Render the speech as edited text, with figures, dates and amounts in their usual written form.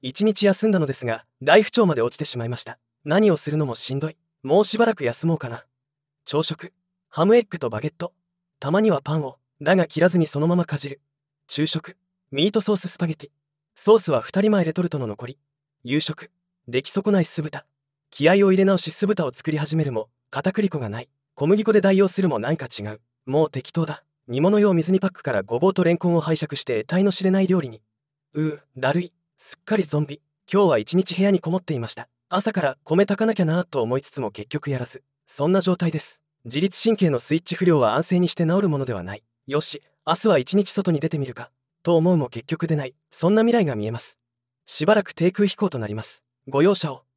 一日休んだのですが、大不調まで落ちてしまいました。何をするのもしんどい。もうしばらく休もうかな。朝食、ハムエッグとバゲット。たまにはパンを、だが切らずにそのままかじる。昼食、ミートソーススパゲティ。ソースは2人前レトルトの残り。夕食、出来損ない酢豚。気合を入れ直し酢豚を作り始めるも、片栗粉がない。小麦粉で代用するもなんか違う。もう適当だ。煮物用水煮パックからごぼうとレンコンを拝借して得体の知れない料理に。だるい。すっかりゾンビ。今日は一日部屋にこもっていました。朝から米炊かなきゃなぁと思いつつも結局やらず。そんな状態です。自律神経のスイッチ不良は安静にして治るものではない。よし、明日は一日外に出てみるか。と思うも結局出ない。そんな未来が見えます。しばらく低空飛行となります。ご容赦を。